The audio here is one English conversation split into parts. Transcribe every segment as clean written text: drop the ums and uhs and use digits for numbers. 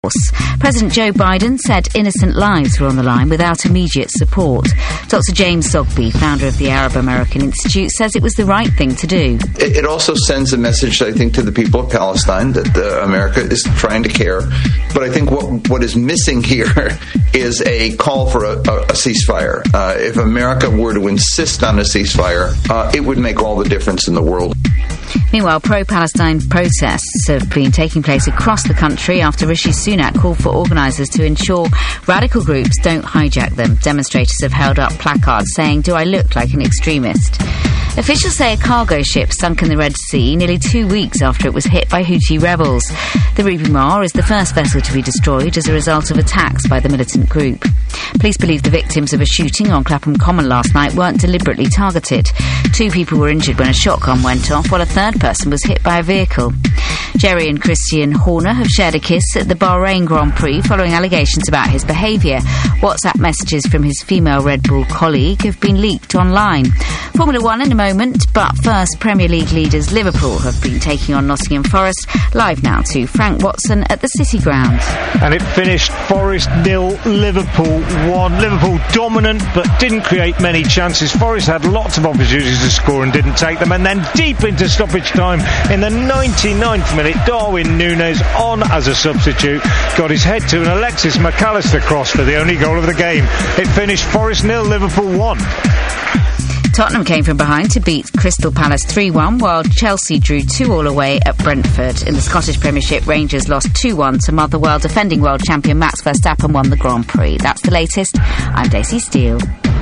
President Joe Biden said innocent lives were on the line without immediate support. Dr. James Zogby, founder of the Arab American Institute, says it was the right thing to do. It also sends a message, I think, to the people of Palestine that America is trying to care. But I think what is missing here is a call for a ceasefire. If America were to insist on a ceasefire, it would make all the difference in the world. Meanwhile, pro-Palestine protests have been taking place across the country after Rishi Sunak called for organisers to ensure radical groups don't hijack them. Demonstrators have held up placards saying, "Do I look like an extremist?" Officials say a cargo ship sunk in the Red Sea nearly 2 weeks after it was hit by Houthi rebels. The Ruby Mar is the first vessel to be destroyed as a result of attacks by the militant group. Police believe the victims of a shooting on Clapham Common last night weren't deliberately targeted. 2 people were injured when a shotgun went off, while a third person was hit by a vehicle. Jerry and Christian Horner have shared a kiss at the Bahrain Grand Prix following allegations about his behaviour. WhatsApp messages from his female Red Bull colleague have been leaked online. Formula 1 in a moment, but first, Premier League leaders Liverpool have been taking on Nottingham Forest. Live now to Frank Watson at the City Ground. And it finished Forest 0, Liverpool 1. Liverpool dominant, but didn't create many chances. Forest had lots of opportunities to score and didn't take them. And then deep into stoppage time, in the 99th minute, Darwin Núñez on as a substitute got his head to an Alexis McAllister cross for the only goal of the game. It finished Forest 0, Liverpool 1. Tottenham came from behind to beat Crystal Palace 3-1, while Chelsea drew 2-2 away at Brentford. In the Scottish Premiership, Rangers lost 2-1 to Motherwell. Defending world champion Max Verstappen won the Grand Prix. That's the latest. I'm Daisy Steele.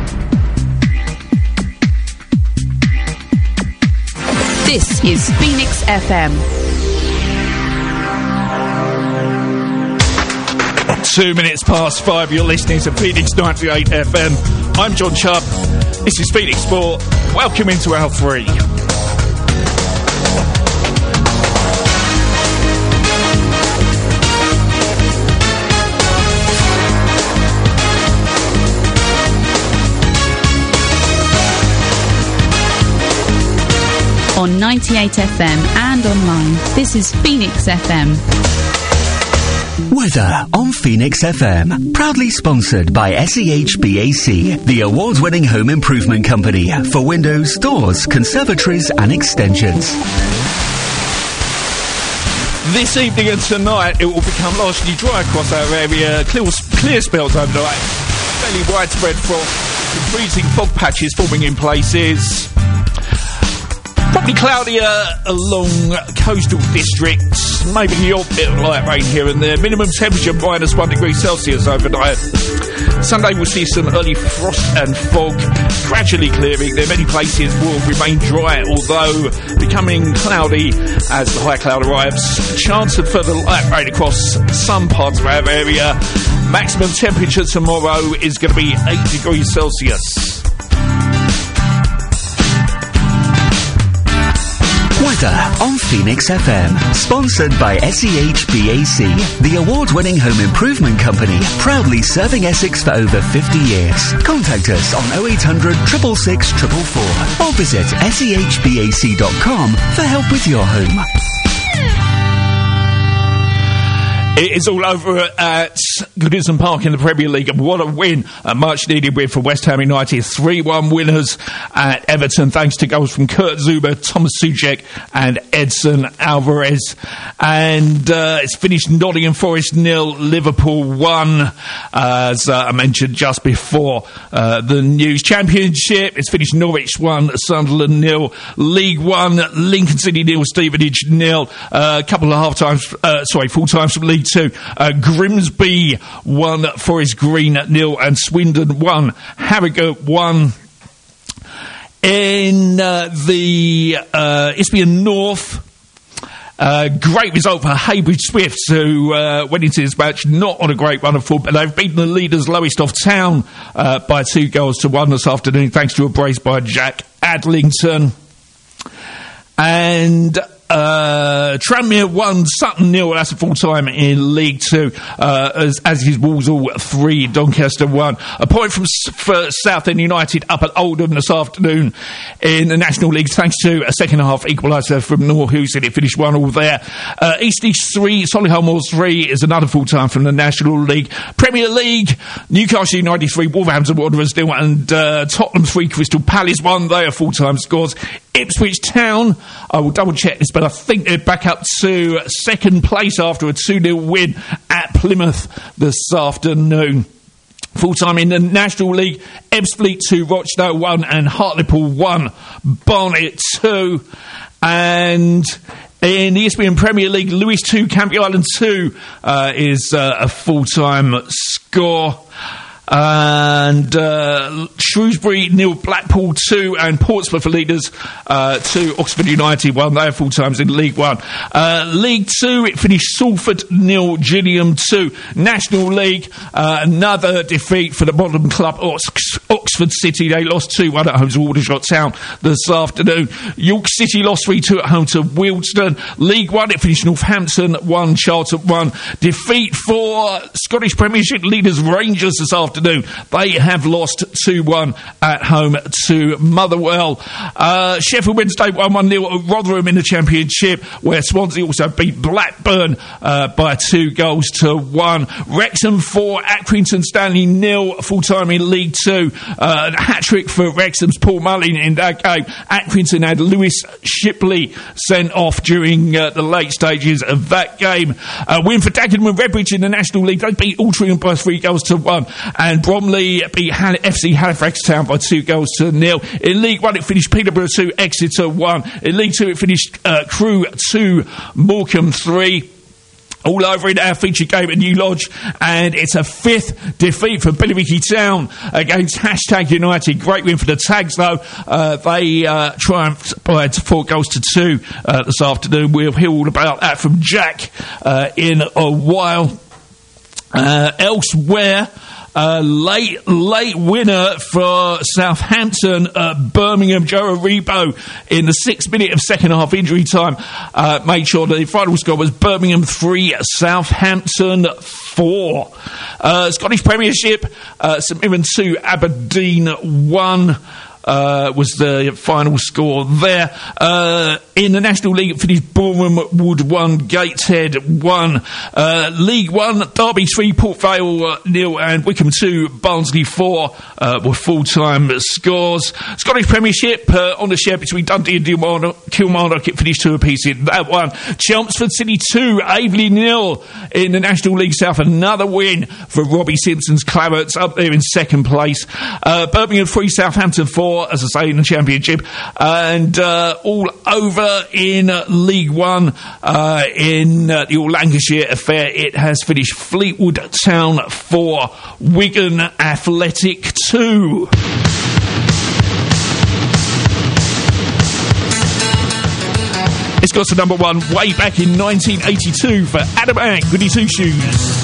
This is Phoenix FM. 2 minutes past 5, you're listening to Phoenix 98 FM. I'm John Chubb. This is Phoenix Sport. Welcome into Hour 3. On 98 FM and online, this is Phoenix FM. Weather on Phoenix FM. Proudly sponsored by SEHBAC, the award-winning home improvement company for windows, doors, conservatories and extensions. This evening and tonight, it will become largely dry across our area. Clear spells overnight. Fairly widespread frost. Freezing fog patches forming in places. Probably cloudier along coastal districts, maybe the odd bit of light rain here and there. Minimum temperature -1 degree Celsius overnight. Sunday we'll see some early frost and fog gradually clearing. There many places will remain dry, although becoming cloudy as the high cloud arrives. Chance of further light rain across some parts of our area. Maximum temperature tomorrow is going to be 8 degrees Celsius. Weather on Phoenix FM. Sponsored by SEHBAC, the award-winning home improvement company, proudly serving Essex for over 50 years. Contact us on 0800 666 444 or visit sehbac.com for help with your home. It is all over at Goodison Park in the Premier League, and what a win, a much-needed win for West Ham United. 3-1 winners at Everton, thanks to goals from Kurt Zuber, Thomas Souček and Edson Alvarez. And it's finished Nottingham Forest 0, Liverpool 1, as I mentioned just before the news. Championship, it's finished Norwich 1, Sunderland 0, League 1, Lincoln City 0, Stevenage 0, a couple of full times from League 2. Grimsby 1, Forest Green 0 and Swindon 1, Harrogate 1. In the Isthmian North, great result for Heybridge Swifts, who went into this match not on a great run of form, but they've beaten the leaders Lowestoft Town by 2-1 this afternoon, thanks to a brace by Jack Adlington. And Tranmere 1, Sutton 0. That's a full time in League 2. As is Walsall 3, Doncaster 1. A point from Southend United up at Oldham this afternoon in the National League, thanks to a second half equaliser from North Houston. It finished 1-1 there. East East 3, Solihull Moors 3 is another full time from the National League. Premier League, Newcastle United 3, Wolverhampton Wanderers 0, and Tottenham 3, Crystal Palace 1. They are full time scores. Ipswich Town, I will double check this, but I think they're back up to second place after a 2-0 win at Plymouth this afternoon. Full time in the National League, Ebbsfleet 2, Rochdale 1, and Hartlepool 1, Barnet 2. And in the ESPN Premier League, Lewis 2, Canby Island 2 is a full time score. And Shrewsbury 0, Blackpool 2, and Portsmouth are leaders 2, Oxford United 1. They are full times in League 1. League 2, it finished Salford 0, Gillingham 2. National League, another defeat for the bottom club, Oxford City. They lost 2-1 at home to Aldershot Town this afternoon. York City lost 3-2 at home to Wealdstone. League 1, it finished Northampton 1, Charlton 1. Defeat for Scottish Premiership leaders Rangers this afternoon. They have lost 2-1 at home to Motherwell. Sheffield Wednesday 1-0 at Rotherham in the Championship, where Swansea also beat Blackburn by 2-1. Wrexham 4, Accrington Stanley 0, full-time in League 2. Hat-trick for Wrexham's Paul Mullin in that game. Accrington had Lewis Shipley sent off during the late stages of that game. Win for Dagenham and Redbridge in the National League. They beat Altrincham by 3-1. And Bromley beat FC Halifax Town by 2-0. In League 1, it finished Peterborough 2, Exeter 1. In League 2, it finished Crewe 2, Morecambe 3. All over in our featured game at New Lodge, and it's a 5th defeat for Billericay Town against #United. Great win for the Tags, though. They triumphed by 4-2 this afternoon. We'll hear all about that from Jack in a while. Elsewhere, late winner for Southampton at Birmingham. Joe Aribo in the 6th minute of second half injury time made sure that the final score was Birmingham 3, Southampton 4. Scottish Premiership, St Mirren 2, Aberdeen 1. Was the final score there. In the National League, it finished Boreham Wood 1, Gateshead 1. League 1, Derby 3, Port Vale 0, and Wycombe 2, Barnsley 4 were full-time scores. Scottish Premiership, on the share between Dundee and Kilmarnock, it finished 2 apiece in that one. Chelmsford City 2, Aveley 0 in the National League South. Another win for Robbie Simpson's Clarets, up there in second place. Birmingham 3, Southampton 4, as I say, in the Championship. And all over in League 1, in the All Lancashire affair, it has finished Fleetwood Town 4, Wigan Athletic 2. It's got to number 1 way back in 1982 for Adam Ant, Goody Two Shoes.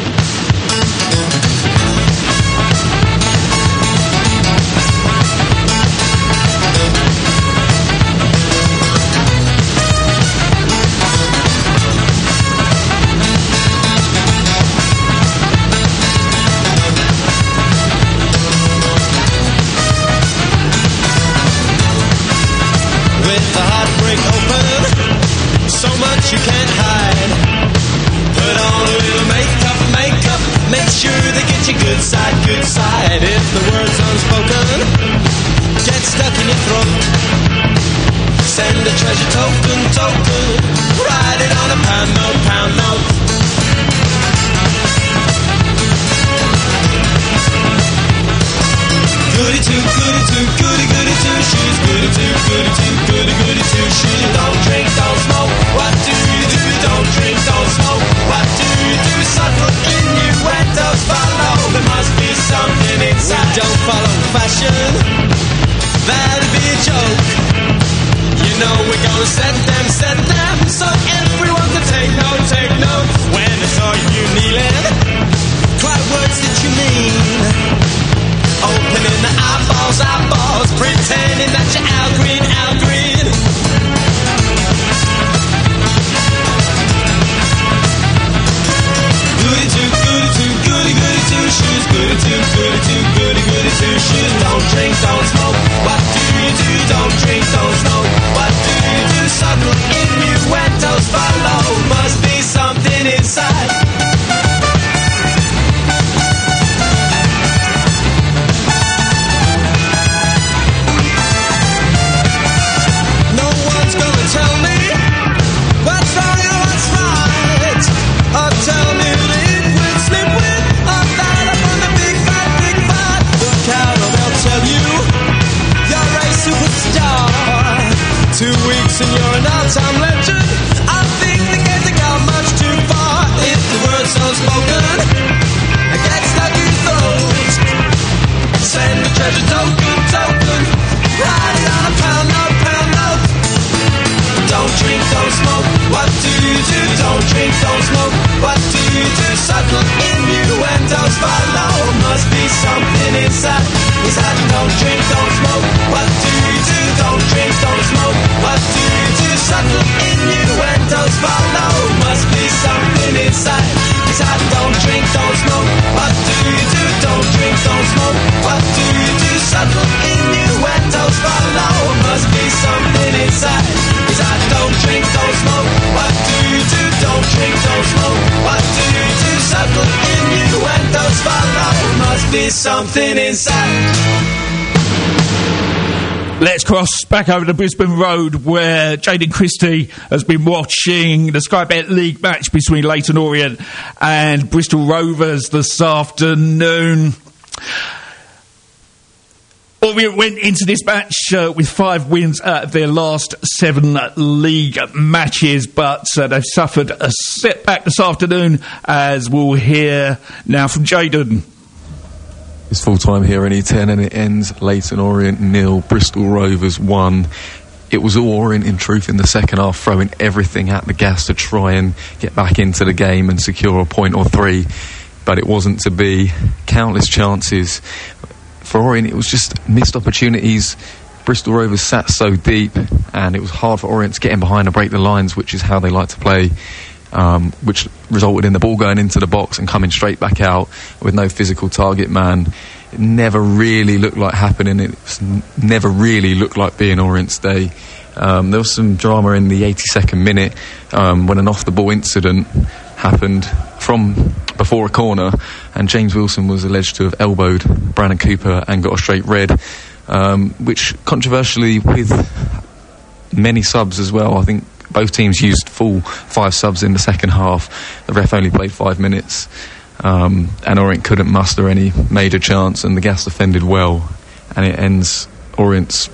You can't hide. Put on a little makeup. Make sure they get you good side. If the word's unspoken, get stuck in your throat. Send a treasure token. Write it on a pound note. Goody two shoes. Goody two shoes. Don't drink, don't smoke. What do you do? Don't drink, don't smoke. What do you do? Subtle in you when does follow. There must be something inside. We don't follow fashion. That'd be a joke. You know we're gonna set them, so everyone can take note. When I saw you kneeling, what words did you mean? Opening the eyeballs, pretending that you're Al Green. subtle innuendos follow. Must be something inside. Don't drink, don't smoke. What do you do? Don't drink, don't smoke. What do you do? Subtle innuendos follow. Must be something inside. Don't drink, don't smoke. What do you do? Don't drink, don't smoke. What do you do? Subtle innuendos follow. Must be something inside. Don't drink, don't smoke. What do you do? Don't drink, don't smoke. What do you do? Subtle innuendos follow. Must be something inside. Let's cross back over to Brisbane Road, where Jaden Christie has been watching the Sky Bet League match between Leyton Orient and Bristol Rovers this afternoon. Orient went into this match with 5 wins out of their last 7 league matches, but they've suffered a setback this afternoon, as we'll hear now from Jaden. It's full time here in E10 and it ends Leyton Orient 0, Bristol Rovers 1. It was all Orient in truth in the second half, throwing everything at the gas to try and get back into the game and secure a point or 3, but it wasn't to be. Countless chances for Orient, it was just missed opportunities. Bristol Rovers sat so deep and it was hard for Orient to get in behind and break the lines, which is how they like to play. Which resulted in the ball going into the box and coming straight back out with no physical target man. It never really looked like happening. It never really looked like being Orient's day. There was some drama in the 82nd minute when an off-the-ball incident happened from before a corner, and James Wilson was alleged to have elbowed Brandon Cooper and got a straight red, which controversially, with many subs as well, I think both teams used full 5 subs in the second half. The ref only played 5 minutes, and Orient couldn't muster any major chance, and the gas defended well, and it ends Orient's.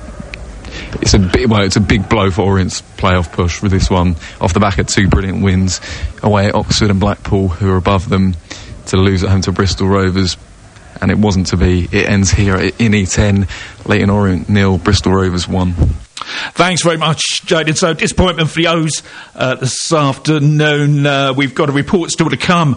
It's a big blow for Orient's playoff push with this one, off the back of 2 brilliant wins away at Oxford and Blackpool, who are above them, to lose at home to Bristol Rovers, and it wasn't to be. It ends here in E10, Leyton Orient 0, Bristol Rovers 1. Thanks very much, Jaden. So, disappointment for the O's this afternoon. We've got a report still to come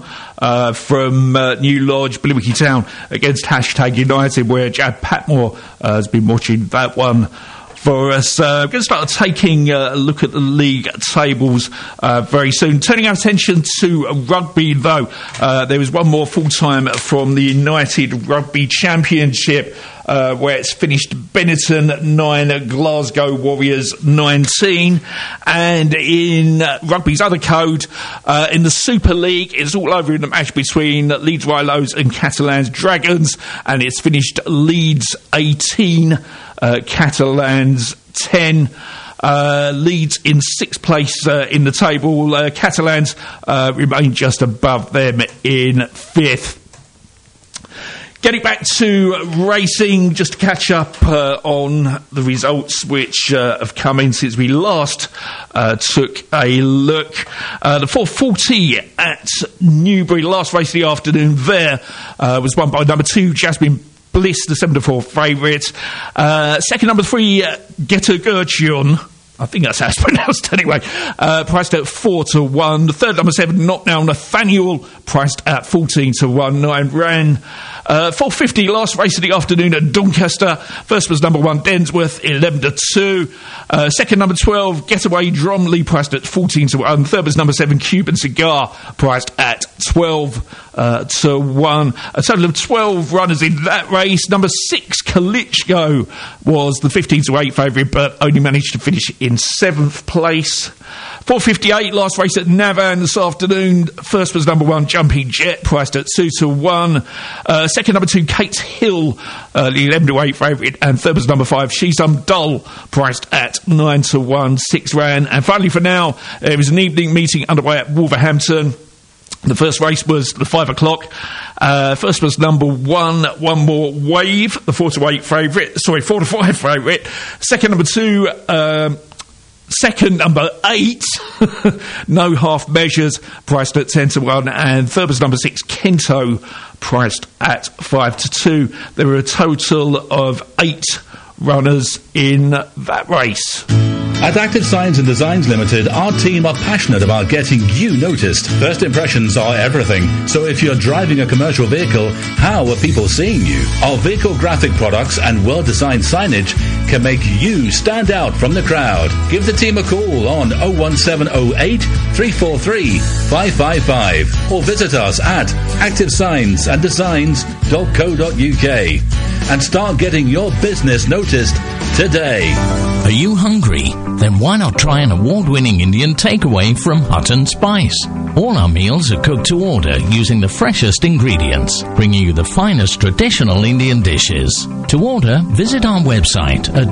from New Lodge, Billericay Town against #United, where Jad Patmore has been watching that one for us. We're going to start taking a look at the league tables very soon. Turning our attention to rugby, though, there was one more full-time from the United Rugby Championship, where it's finished Benetton 9, Glasgow Warriors 19. And in rugby's other code, in the Super League, it's all over in the match between Leeds Rhinos and Catalans Dragons, and it's finished Leeds 18, Catalans 10. Leeds in 6th place in the table. Catalans remain just above them in 5th. Getting back to racing, just to catch up on the results which have come in since we last took a look. The 440 at Newbury, last race of the afternoon there, was won by number 2, Jasmine Bliss, the 7-4 favourite. Second, number 3, Getter Gertjon. I think that's how it's pronounced anyway. Priced at 4-1. The third, number 7, Knockdown Nathaniel, priced at 14-1. 9 ran. 450, last race of the afternoon at Doncaster. First was number 1, Densworth, 11-2. Second, number 12, Getaway Dromley, priced at 14-1. Third was number 7, Cuban Cigar, priced at 12-1. A total of 12 runners in that race. Number 6, Kalichko, was the 15-8 favourite, but only managed to finish in 7th place. 458, last race at Navan this afternoon. First was number 1, Jumping Jet, priced at 2-1. Second, number 2, Kate Hill, the 11-8 favourite. And third was number 5, She's Dull, priced at 9-1. 6 ran. And finally, for now, there was an evening meeting underway at Wolverhampton. The first race was the 5 o'clock. First was number 1, One More Wave, the 4-5 favourite. Second, number 2, second, number 8, No Half Measures, priced at 10-1. And third was number 6, Kento, priced at 5-2. There were a total of 8 runners in that race. At Active Signs and Designs Limited, our team are passionate about getting you noticed. First impressions are everything. So if you're driving a commercial vehicle, how are people seeing you? Our vehicle graphic products and well-designed signage can make you stand out from the crowd. Give the team a call on 01708 343 555 or visit us at activesignsanddesigns.co.uk and start getting your business noticed today. Are you hungry? Then why not try an award-winning Indian takeaway from Hut and Spice? All our meals are cooked to order using the freshest ingredients, bringing you the finest traditional Indian dishes. To order, visit our website at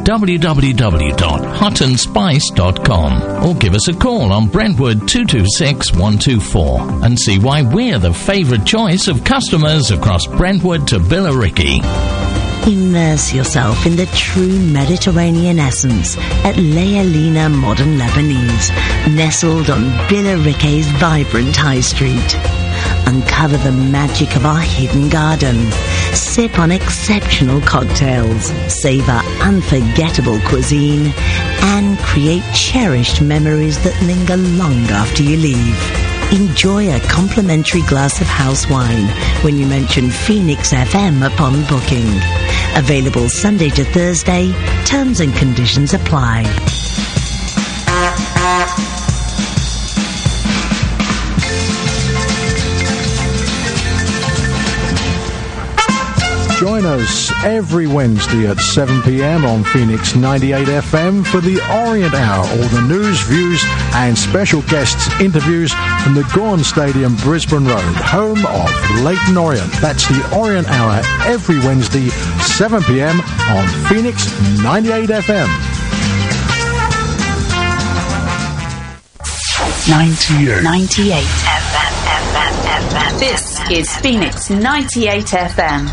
www.hutandspice.com or give us a call on Brentwood 226 124 and see why we're the favourite choice of customers across Brentwood to Billericay. Immerse yourself in the true Mediterranean essence at Lealina Modern Lebanese, nestled on Billericay's vibrant high street. Uncover the magic of our hidden garden. Sip on exceptional cocktails, savour unforgettable cuisine, and create cherished memories that linger long after you leave. Enjoy a complimentary glass of house wine when you mention Phoenix FM upon booking. Available Sunday to Thursday. Terms and conditions apply. Join us every Wednesday at 7 p.m. on Phoenix 98 FM for the Orient Hour. All the news, views and special guests interviews from the Gorn Stadium, Brisbane Road, home of Leyton Orient. That's the Orient Hour every Wednesday, 7 p.m. on Phoenix 98 FM. 98 FM. This is Phoenix 98 FM.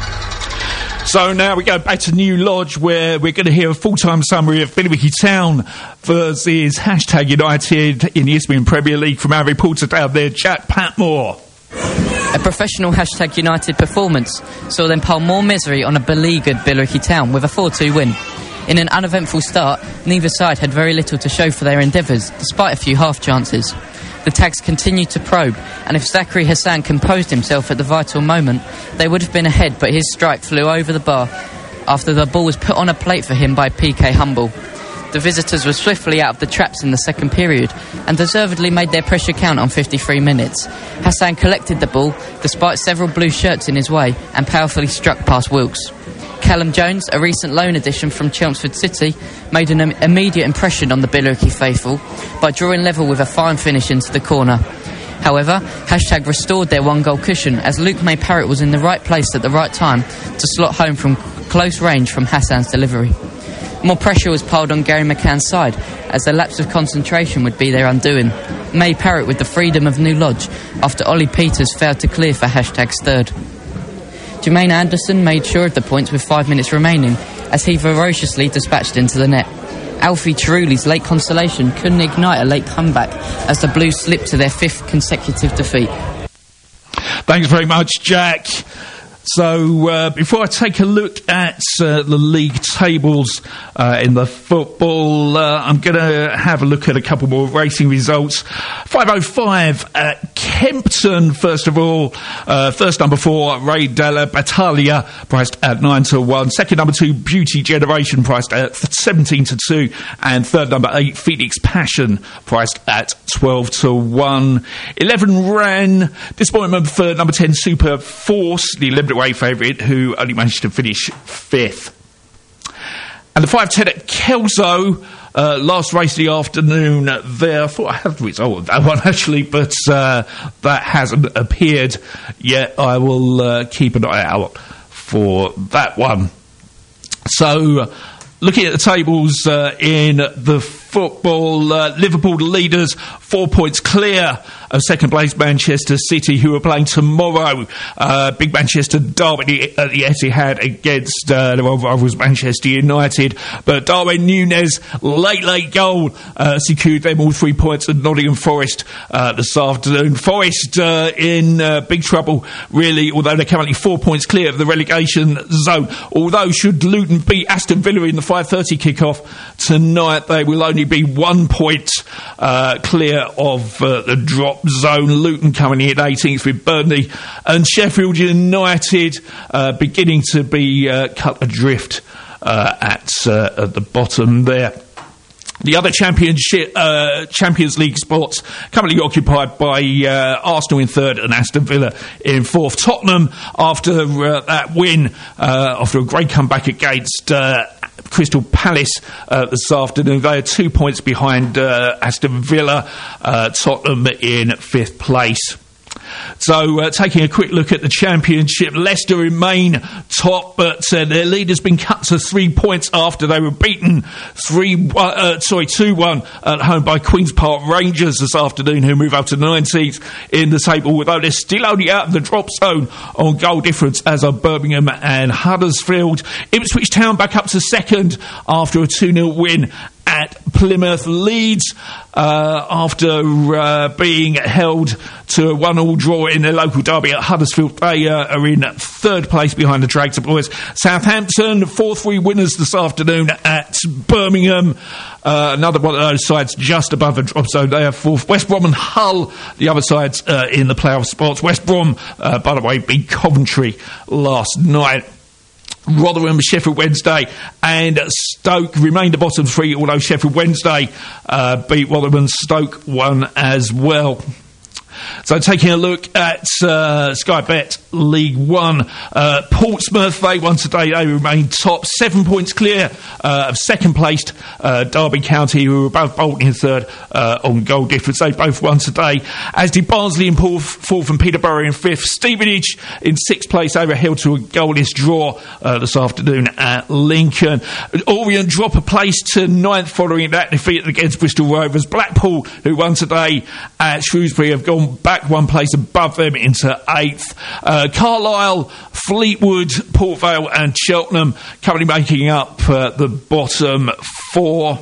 So now we go back to New Lodge, where we're going to hear a full-time summary of Billericay Town versus Hashtag United in the Isthmian Premier League from our reporter down there, Jack Patmore. A professional Hashtag United performance saw them pile more misery on a beleaguered Billericay Town with a 4-2 win. In an uneventful start, neither side had very little to show for their endeavours, despite a few half chances. The tags continued to probe, and if Zachary Hassan composed himself at the vital moment, they would have been ahead, but his strike flew over the bar after the ball was put on a plate for him by PK Humble. The visitors were swiftly out of the traps in the second period and deservedly made their pressure count on 53 minutes. Hassan collected the ball, despite several blue shirts in his way, and powerfully struck past Wilkes. Callum Jones, a recent loan addition from Chelmsford City, made an immediate impression on the Billericay faithful by drawing level with a fine finish into the corner. However, Hashtag restored their one-goal cushion as Luke May Parrott was in the right place at the right time to slot home from close range from Hassan's delivery. More pressure was piled on Gary McCann's side as a lapse of concentration would be their undoing. May Parrott with the freedom of New Lodge after Ollie Peters failed to clear for Hashtag's third. Jermaine Anderson made sure of the points with 5 minutes remaining as he ferociously dispatched into the net. Alfie Chiruli's late consolation couldn't ignite a late comeback as the Blues slipped to their fifth consecutive defeat. Thanks very much, Jack. So, before I take a look at the league tables in the football, I'm going to have a look at a couple more racing results. 5:05 at Kempton, first of all. First number 4, Ray Della Battaglia, priced at 9-1. Second number 2, Beauty Generation, priced at 17-2. And third number 8, Phoenix Passion, priced at 12-1. 11 ran. Disappointment for number 10, Super Force, the Olympic away favourite, who only managed to finish 5th. And the 5:10 at Kelso, last race of the afternoon there. I thought I had the result of that one actually, but that hasn't appeared yet. I will keep an eye out for that one. So, looking at the tables in the football, Liverpool the leaders, 4 points clear of second place Manchester City, who are playing tomorrow. Big Manchester derby at the Etihad against their old rivals Manchester United. But Darwin Núñez, late goal, secured them all 3 points at Nottingham Forest this afternoon. Forest in big trouble, really, although they're currently 4 points clear of the relegation zone. Although, should Luton beat Aston Villa in the 5:30 kick-off tonight, they will only only be 1 point clear of the drop zone. Luton coming in 18th with Burnley, and Sheffield United beginning to be cut adrift at the bottom there. The other Champions League spots currently occupied by Arsenal in third and Aston Villa in fourth. Tottenham, after that win, after a great comeback against Crystal Palace this afternoon, they are 2 points behind Aston Villa. Tottenham in fifth place. So, taking a quick look at the Championship, Leicester remain top, but their lead has been cut to 3 points after they were beaten 2-1 at home by Queen's Park Rangers this afternoon, who move up to 19th in the table, although they're still only out of the drop zone on goal difference, as are Birmingham and Huddersfield. Ipswich Town back up to second after a 2-0 win at Plymouth. Leeds, after being held to a 1-1 draw in their local derby at Huddersfield, they are in third place behind the Dragster Boys. Southampton, 4-3 winners this afternoon at Birmingham. Another one of those sides just above the drop zone. They are fourth. West Brom and Hull, the other sides in the playoff spots. West Brom, by the way, beat Coventry last night. Rotherham, Sheffield Wednesday and Stoke remain the bottom three, although Sheffield Wednesday beat Rotherham and Stoke won as well. So taking a look at Sky Bet League One, Portsmouth, they won today. They remain top, 7 points clear of second placed Derby County, who were above Bolton in third on goal difference. They both won today, as did Barnsley in fourth and Peterborough in fifth. Stevenage in sixth place. They were held to a goalless draw this afternoon at Lincoln. Orient drop a place to ninth following that defeat against Bristol Rovers. Blackpool, who won today at Shrewsbury, have gone back one place above them into eighth. Carlisle, Fleetwood, Port Vale and Cheltenham currently making up the bottom four.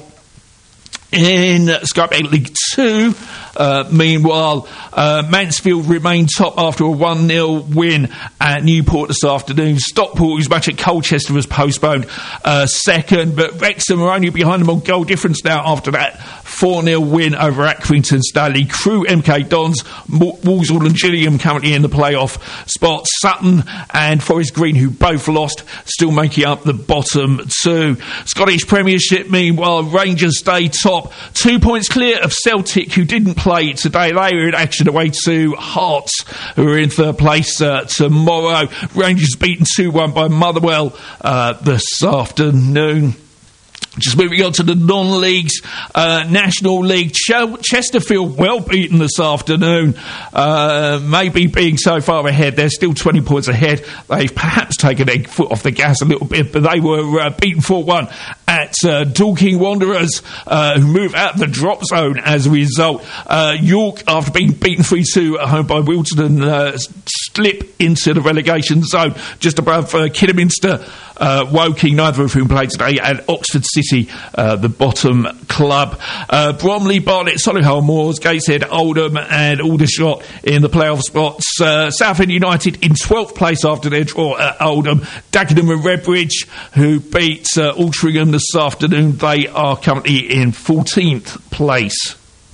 In Sky Bet League 2, meanwhile, Mansfield remain top after a 1-0 win at Newport this afternoon. Stockport, whose match at Colchester was postponed, second, but Wrexham are only behind them on goal difference now after that 4-0 win over Accrington Stanley. Crewe, MK Dons, Walsall and Gillingham currently in the playoff spot. Sutton and Forest Green, who both lost, still making up the bottom two. Scottish Premiership, meanwhile, Rangers stay top, 2 points clear of Celtic, who didn't play today. They were in action away to Hearts, who are in third place tomorrow. Rangers beaten 2-1 by Motherwell this afternoon. Just moving on to the non-leagues, National League, Chesterfield well beaten this afternoon, maybe being so far ahead. They're still 20 points ahead. They've perhaps taken their foot off the gas a little bit, but they were beaten 4-1 at Dorking Wanderers, who move out of the drop zone as a result. York, after being beaten 3-2 at home by Wilton, slip into the relegation zone just above Kidderminster. Woking, neither of whom played today, and Oxford City, the bottom club. Bromley, Barnet, Solihull Moors, Gateshead, Oldham and Aldershot in the playoff spots. Southend United in 12th place after their draw at Oldham. Dagenham and Redbridge, who beat Altrincham this afternoon, they are currently in 14th place.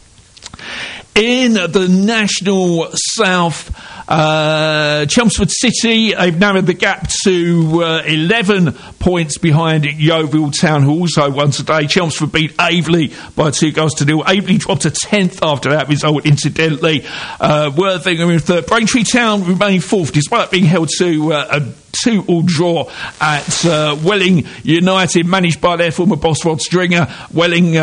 In the National South, Chelmsford City, they've narrowed the gap to 11 points behind Yeovil Town, who also won today. Chelmsford beat Aveley by 2-0. Aveley dropped to 10th after that result, incidentally. Worthing in third. Braintree Town remain fourth, despite being held to a 2-2 draw at Welling United, managed by their former boss Rod Stringer. Welling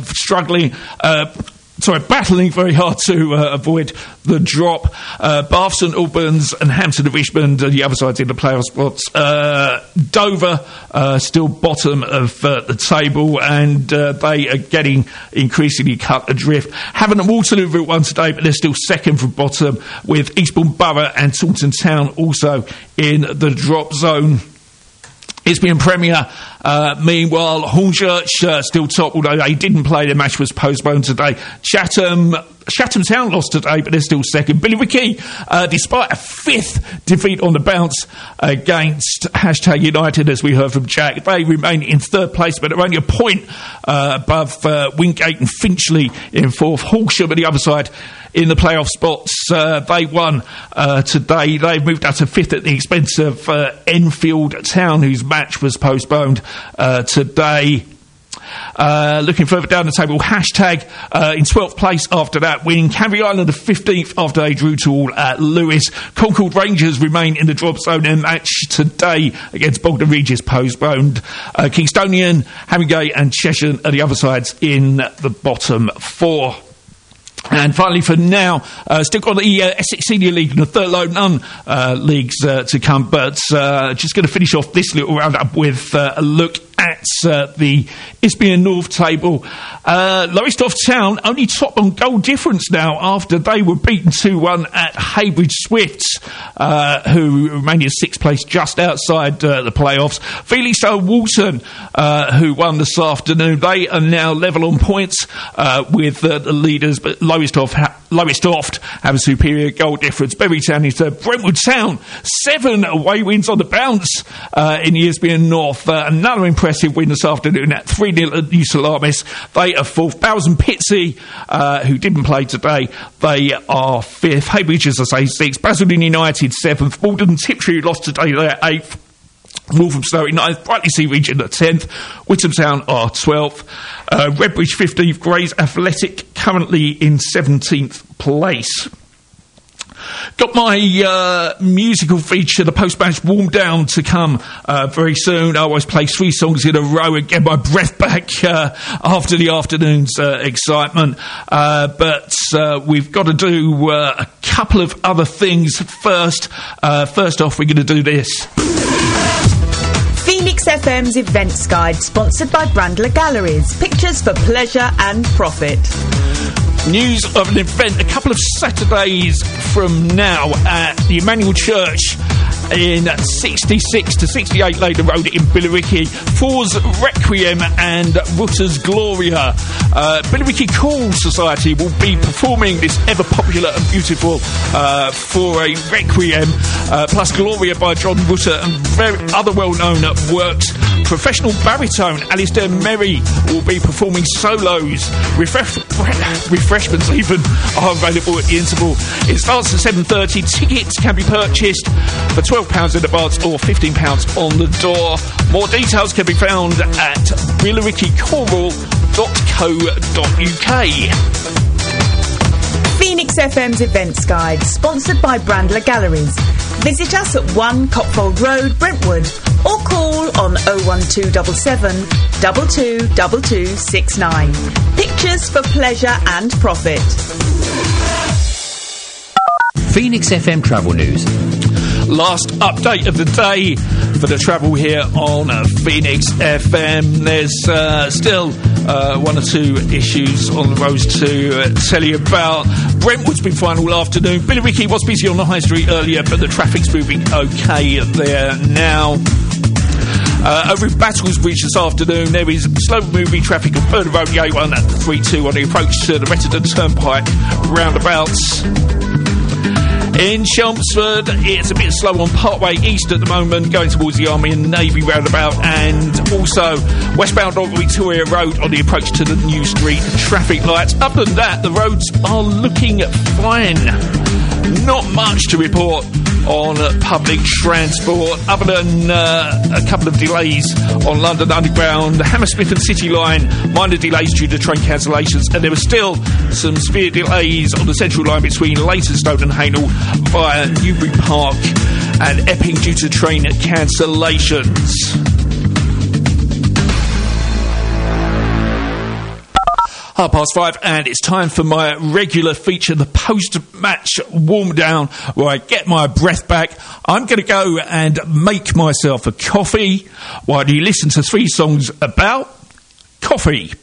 battling very hard to avoid the drop. Bath, St Albans and Hampton and Richmond are the other sides in the playoff spots. Dover still bottom of the table, and they are getting increasingly cut adrift. Havant and Waterloo won today, but they're still second from bottom, with Eastbourne Borough and Taunton Town also in the drop zone. Isbian Premier, meanwhile, Hornchurch still top, although they didn't play. Their match was postponed today. Chatham Town lost today, but they're still second. Billericay, despite a 5th defeat on the bounce against #United, as we heard from Jack, they remain in 3rd place, but they're only a point above Wingate and Finchley in 4th. Horsham on the other side in the playoff spots. They won today. They've moved out to 5th at the expense of Enfield Town, whose match was postponed today. Looking further down the table, Hashtag in 12th place after that win. Canvey Island the 15th after they drew to all at Lewis. Concord Rangers remain in the drop zone. Their match today against Bogdan Regis postponed. Kingstonian, Haringey and Cheshire are the other sides in the bottom 4. And finally, for now, still got the Essex Senior League and the Third Low None leagues to come, but just going to finish off this little roundup with a look at the Isbian North table. Lowestoft Town only top on goal difference now after they were beaten 2-1 at Haybridge Swifts, who remain in 6th place just outside the playoffs. Felixstowe Walton, who won this afternoon, they are now level on points with the leaders, but Lowestoft have a superior goal difference. Berrytown is Brentwood Town, 7 away wins on the bounce in the Isbian North. Another impressive win this afternoon at 3-0 at New Salamis. They are 4th. Bowes and Pitsea, who didn't play today, they are 5th. Haybridge, as I say, 6th. Basildon United 7th. Malden and Tiptree lost today, they're 8th. Walthamstow in 9th, Brightlingsea Region at 10th, Whittam Town are 12th, Redbridge 15th, Grays Athletic currently in 17th place. Got my musical feature, the post-match warm down, to come very soon. I always play 3 songs in a row and get my breath back after the afternoon's excitement. But we've got to do a couple of other things first. First off, we're going to do this. Phoenix FM's Events Guide, sponsored by Brandler Galleries. Pictures for pleasure and profit. News of an event a couple of Saturdays from now at the Emmanuel Church in 66 to 68 Leyden Road in Billericay. Four's Requiem and Rutter's Gloria. Billericay Choral Society will be performing this ever popular and beautiful for a Requiem, plus Gloria by John Rutter and other well-known works. Professional baritone Alistair Merry will be performing solos. Refreshments even are available at the interval. It starts at 7:30. Tickets can be purchased for £12 in advance or £15 on the door. More details can be found at billericaychoral.co.uk. Phoenix FM's Events Guide, sponsored by Brandler Galleries. Visit us at 1 Copfold Road, Brentwood, or call on 01277 222269. Pictures for pleasure and profit. Phoenix FM Travel News. Last update of the day for the travel here on Phoenix FM. There's still 1 or 2 issues on the roads to tell you about. Brentwood's been fine all afternoon. Billericay was busy on the high street earlier, but the traffic's moving okay there now. Over in Battles Bridge this afternoon, there is slow-moving traffic on Burnham Road, the A1 at 3-2 on the approach to the Rettendon Turnpike roundabouts. In Chelmsford, it's a bit slow on Parkway East at the moment, going towards the Army and Navy roundabout, and also westbound on Victoria Road on the approach to the New Street traffic lights. Other than that, the roads are looking fine. Not much to report on public transport, other than a couple of delays on London Underground, Hammersmith and City Line, minor delays due to train cancellations, and there were still some severe delays on the Central Line between Leytonstone and Haynell via Newbury Park and Epping due to train cancellations. 5:30, and it's time for my regular feature, the post-match warm-down, where I get my breath back. I'm going to go and make myself a coffee while you listen to 3 songs about coffee.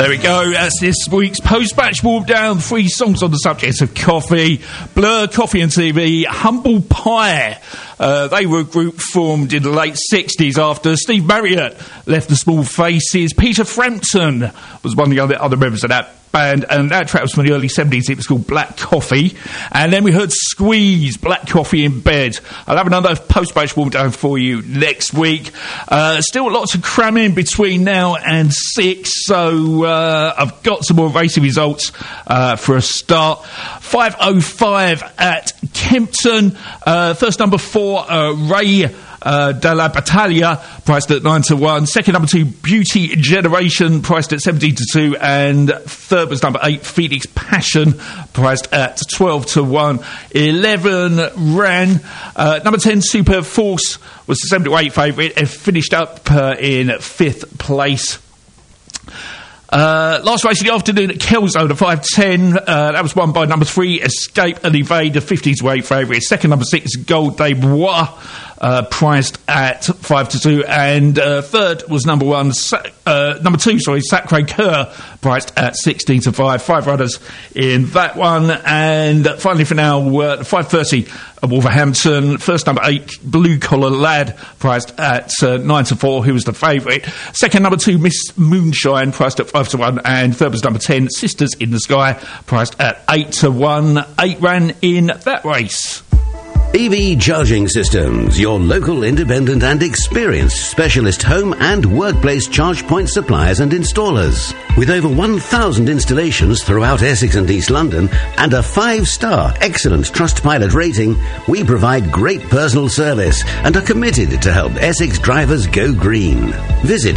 There we go. That's this week's post-match warm down. 3 songs on the subject of coffee. Blur, Coffee and TV, Humble Pie. They were a group formed in the late 60s after Steve Marriott left the Small Faces. Peter Frampton was one of the other members of that band, and that track was from the early 70s. It was called Black Coffee. And then we heard Squeeze, Black Coffee in Bed. I'll have another post-match warm down for you next week. Still lots to cram in between now and 6, so I've got some more racing results for a start. 5:05 at Kempton. First number 4, Ray de la Battaglia, priced at 9-1. Second, number 2, Beauty Generation, priced at 17-2. And third was number 8, Phoenix Passion, priced at 12-1. 11 ran. Number 10, Super Force, was the 7-8 favourite and finished up in 5th place. Last race of the afternoon at Kelso, the 5:10. That was won by number 3, Escape and Evade, the 50-8 favourite. Second, number 6, Gold des Bois, priced at 5-2. And third was number 2, Sacré Coeur, priced at 16-5. 5 runners in that one. And finally for now, 5:30 at Wolverhampton. First, number 8, Blue Collar Lad, priced at 9-4, who was the favourite. Second, number 2, Miss Moonshine, priced at 5-1. And third was number 10, Sisters in the Sky, priced at 8-1. 8 ran in that race. EV Charging Systems, your local independent and experienced specialist home and workplace charge point suppliers and installers. With over 1,000 installations throughout Essex and East London and a 5-star excellent Trustpilot rating, we provide great personal service and are committed to help Essex drivers go green. Visit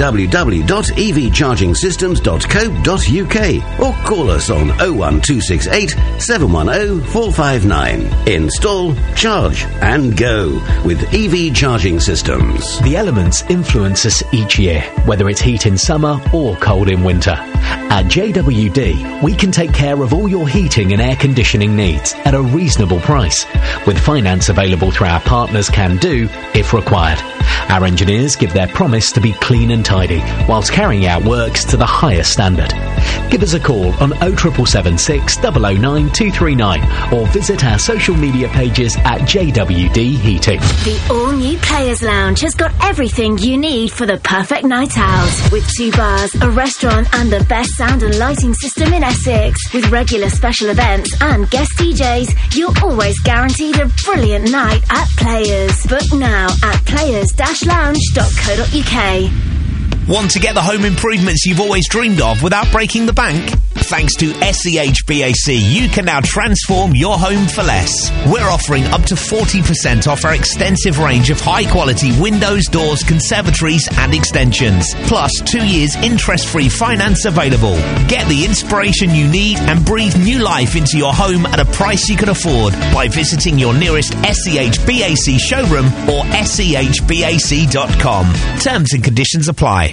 www.evchargingsystems.co.uk or call us on 01268 710 459. Install, charge and go with EV Charging Systems. The elements influence us each year, whether it's heat in summer or cold in winter. At JWD, we can take care of all your heating and air conditioning needs at a reasonable price, with finance available through our partners Can Do if required. Our engineers give their promise to be clean and tidy whilst carrying out works to the highest standard. Give us a call on 07776 009 239 or visit our social media pages at JWD Heating. The all-new Players Lounge has got everything you need for the perfect night out. With 2 bars, a restaurant and the best sound and lighting system in Essex. With regular special events and guest DJs, you're always guaranteed a brilliant night at Players. Book now at players-lounge.co.uk. Want to get the home improvements you've always dreamed of without breaking the bank? Thanks to SEHBAC, you can now transform your home for less. We're offering up to 40% off our extensive range of high-quality windows, doors, conservatories and extensions. Plus 2 years interest-free finance available. Get the inspiration you need and breathe new life into your home at a price you can afford by visiting your nearest SEHBAC showroom or SEHBAC.com. Terms and conditions apply.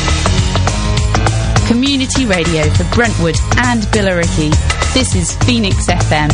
Community radio for Brentwood and Billericay. This is Phoenix FM.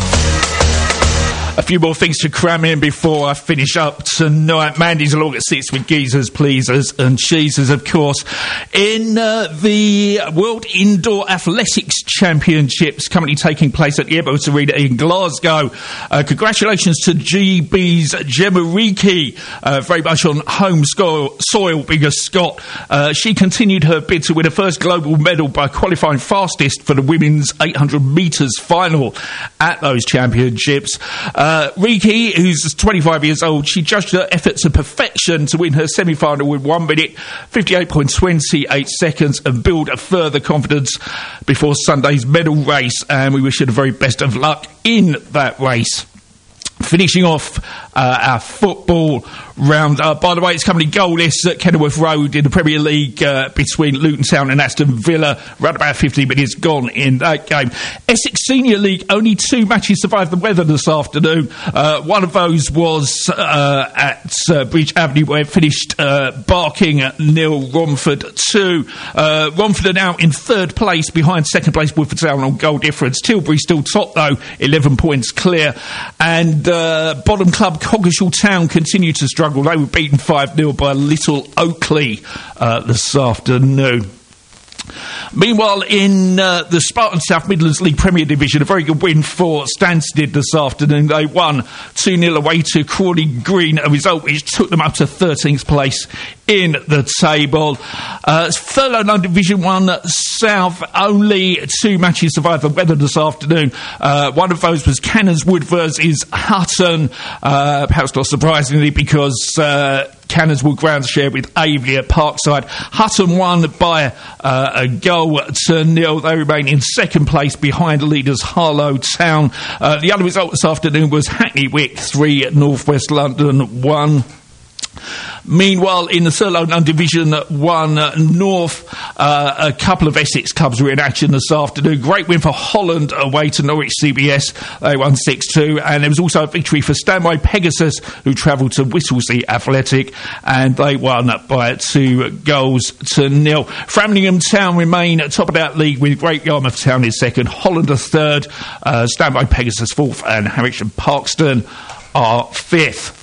A few more things to cram in before I finish up tonight. Mandy's along at 6 with geezers, pleasers and cheesers, of course. In the World Indoor Athletics Championships currently taking place at the Emirates Arena in Glasgow. Congratulations to GB's Gemma Reekie, very much on home soil, being a Scot. She continued her bid to win her first global medal by qualifying fastest for the women's 800 metres final at those championships. Reekie, who's 25 years old, she judged her effort to perfection to win her semi-final with 1 minute, 58.28 seconds and build a further confidence before Sunday's medal race. And we wish her the very best of luck in that race. Finishing off our football round. By the way, it's currently goalless at Kenilworth Road in the Premier League between Luton Town and Aston Villa. Around about 15 minutes gone in that game. Essex Senior League, only 2 matches survived the weather this afternoon. One of those was at Bridge Avenue, where it finished Barking 0, Romford 2. Romford are now in 3rd place behind 2nd place Woodford Town on goal difference. Tilbury still top though, 11 points clear. And bottom club Coggeshall Town continue to struggle. They were beaten 5-0 by Little Oakley this afternoon. Meanwhile, in the Spartan South Midlands League Premier Division, a very good win for Stansted this afternoon. They won 2-0 away to Crawley Green, a result which took them up to 13th place in the table. Furlough London Division 1 South, only 2 matches survived the weather this afternoon. One of those was Cannons Wood versus Hutton, perhaps not surprisingly, because Cannons will ground share with Avely at Parkside. Hutton won by a goal to 0. They remain in second place behind leaders Harlow Town. The other result this afternoon was Hackney Wick 3, North West London 1. Meanwhile, in the Third London Division 1 North, a couple of Essex clubs were in action this afternoon. Great win for Holland away to Norwich CBS. They won 6-2. And there was also a victory for Stanway Pegasus, who travelled to Whittlesea Athletic, and they won by 2-0. Framlingham Town remain top of that league, with Great Yarmouth Town in second, Holland are third, Stanway Pegasus fourth, and Harwich and Parkston are fifth.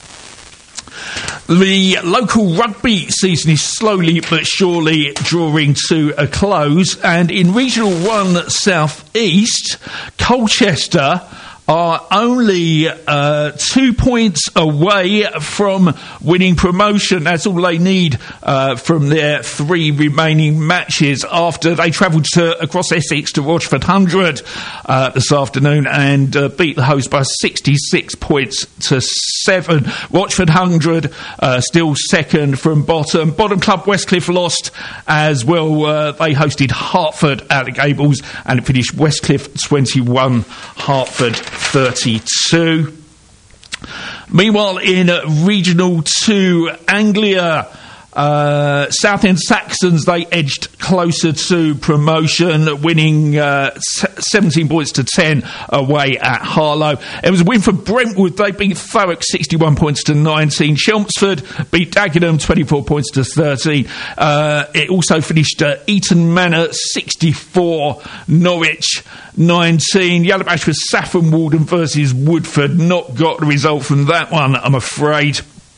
The local rugby season is slowly but surely drawing to a close, and in Regional 1 South East, Colchester are only 2 points away from winning promotion. That's all they need from their 3 remaining matches after they travelled across Essex to Rochford 100 this afternoon and beat the host by 66 points to 7. Rochford 100 still second from bottom. Bottom club Westcliff lost as well. They hosted Hertford at the Gables and it finished Westcliff 21, Hertford 32. Meanwhile, in Regional 2 Anglia, Southend Saxons, they edged closer to promotion, winning 17 points to 10 away at Harlow. It was a win for Brentwood. They beat Thurrock 61 points to 19. Chelmsford beat Dagenham 24 points to 13. It also finished Eton Manor 64, Norwich 19. Yellowbash was Saffron Walden versus Woodford. Not got the result from that one, I'm afraid.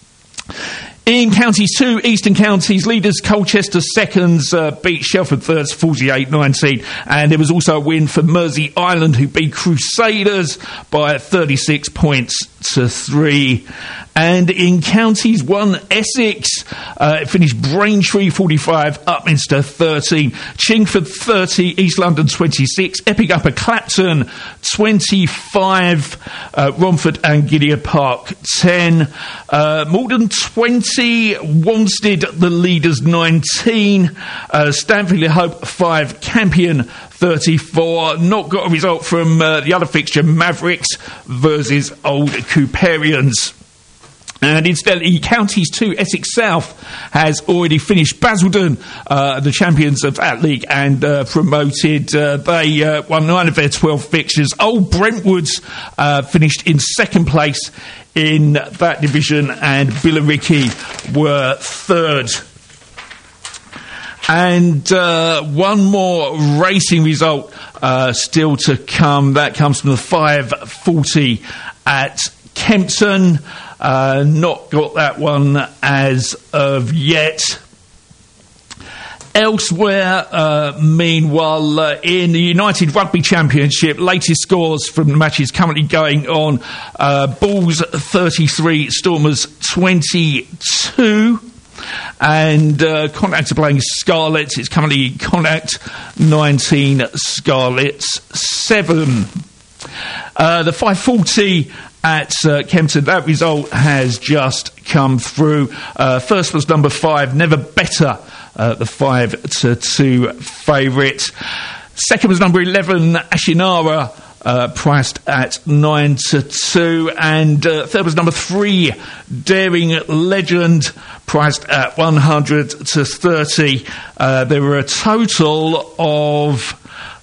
In Counties 2, Eastern Counties leaders Colchester seconds beat Shelford thirds 48-19, and there was also a win for Mersey Island, who beat Crusaders by 36 points to 3. And in Counties 1 Essex, it finished Braintree 45, Upminster 13, Chingford 30, East London 26, Epping Upper Clapton 25, Romford and Gideon Park 10, Malden 20, Wanstead the leaders 19, Stanfield Hope 5, Campion 34. Not got a result from the other fixture, Mavericks versus Old Cooperians. And incidentally, Counties 2, Essex South has already finished. Basildon, the champions of that league, and promoted. They won 9 of their 12 fixtures. Old Brentwoods finished in second place in that division, and Billericay were third. And one more racing result still to come. That comes from the 540 at Kempton. Not got that one as of yet. Elsewhere, meanwhile, in the United Rugby Championship, latest scores from the matches currently going on. Bulls 33, Stormers 22. And Connacht are playing Scarlets. It's currently Connacht 19, Scarlets 7. The 540 at Kempton, that result has just come through. First was number 5, Never Better, the 5-2 favourite. Second was number 11, Ashinara, priced at 9-2, and third was number 3, Daring Legend, priced at 100-30. There were a total of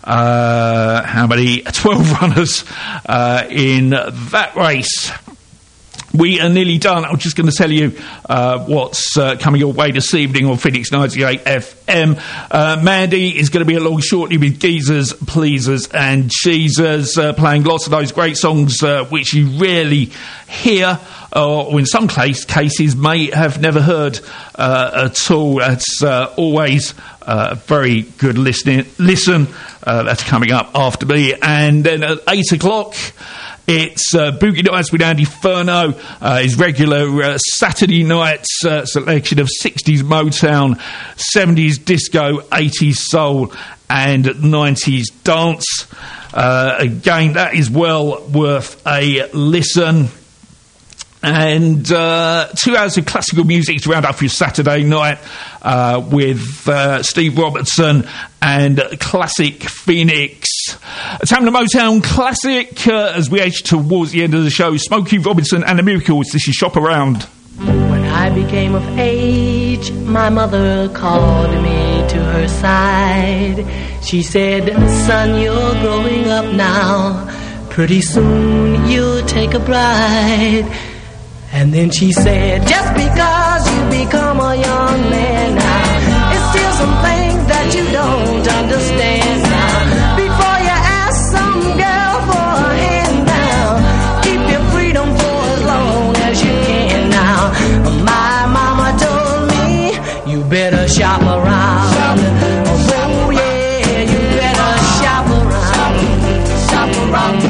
12 runners in that race. We are nearly done. I'm just going to tell you what's coming your way this evening on Phoenix 98 FM. Mandy is going to be along shortly with Geezers, Pleasers and Cheesers, playing lots of those great songs which you rarely hear, or in some cases may have never heard at all. It's always a very good listen. That's coming up after me. And then at 8 o'clock, it's Boogie Nights with Andy Furno, his regular Saturday night selection of 60s Motown, 70s disco, 80s soul and 90s dance. Again, that is well worth a listen. And 2 hours of classical music to round up your Saturday night with Steve Robertson and Classic Phoenix. Tamla Motown Classic as we edge towards the end of the show. Smokey Robinson and the Miracles. This is Shop Around. When I became of age, my mother called me to her side. She said, son, you're growing up now. Pretty soon you'll take a bride. And then she said, just because you become a young man now, it's still some things that you don't understand now. Before you ask some girl for a hand now, keep your freedom for as long as you can now. My mama told me, you better shop around. Oh yeah, you better shop around. Shop around.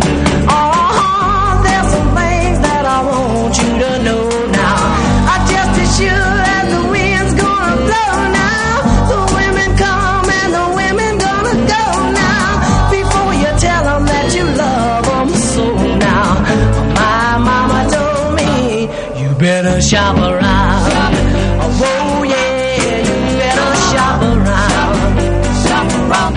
Better shop around. Oh yeah, you better shop around. Shop around.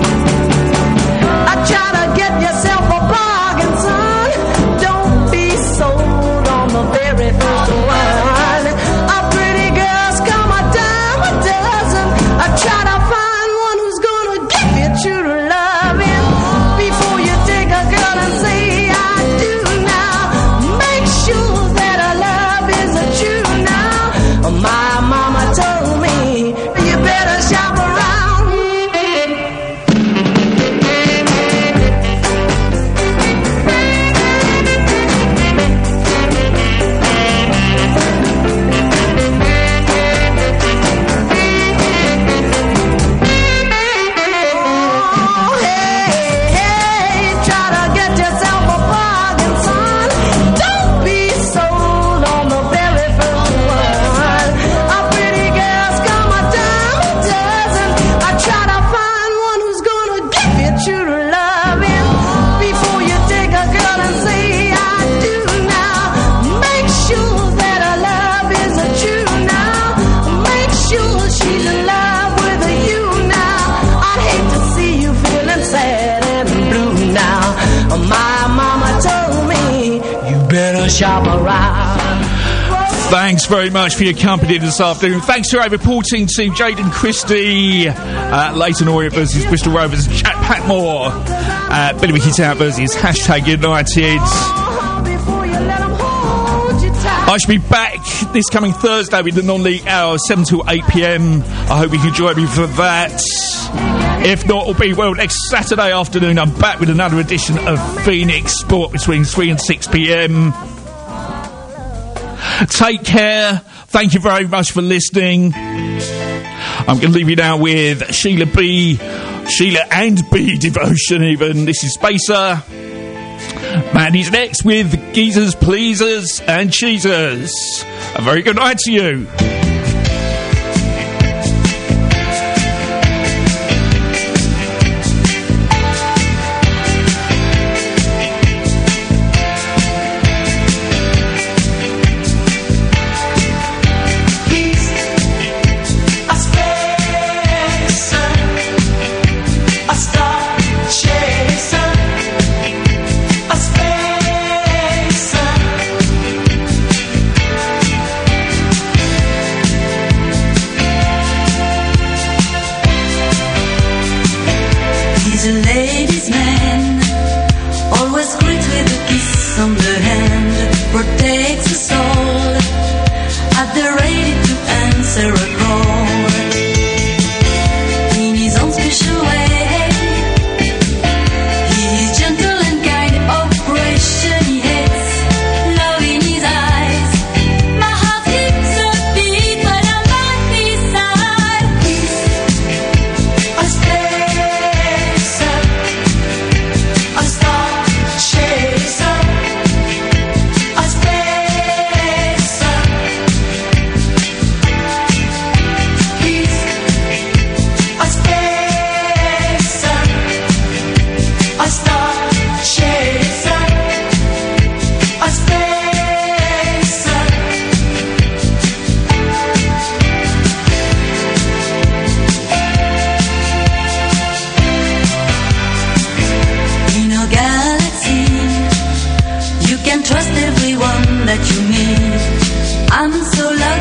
I try to get yourself a bargain, son. Don't be sold on the very first one. A pretty girl's come a dime a dozen. I try to find one who's gonna give you true loving. Before you take a girl and say I do now, make sure that I love is a true now. My mama told me you better shop around. Oh, hey, try to get yourself a bargain, son. Don't be sold on the very first one. A pretty girl's come a dime a dozen. I try to find one who's gonna give you true loving. Before you take a girl and say I do now, make sure that her love is a true now. Make sure she's in love with you now. I'd hate to see you feeling sad and blue now. My mama told me you better shop around. Thanks very much for your company this afternoon. Thanks to our reporting team, Jaden Christie, Leighton Orient versus Bristol Rovers, Jack Patmore, Billy Ricky Town versus #United. I shall be back this coming Thursday with the non-league hour, 7 to 8 p.m. I hope you can join me for that. If not, it'll be, well, next Saturday afternoon, I'm back with another edition of Phoenix Sport between 3 and 6 p.m. Take care. Thank you very much for listening. I'm going to leave you now with Sheila and B Devotion even. This is Spacer. Mandy's next with Geezers, Pleasers and Cheesers. A very good night to you. Spacer. trust everyone that you meet. I'm so lucky.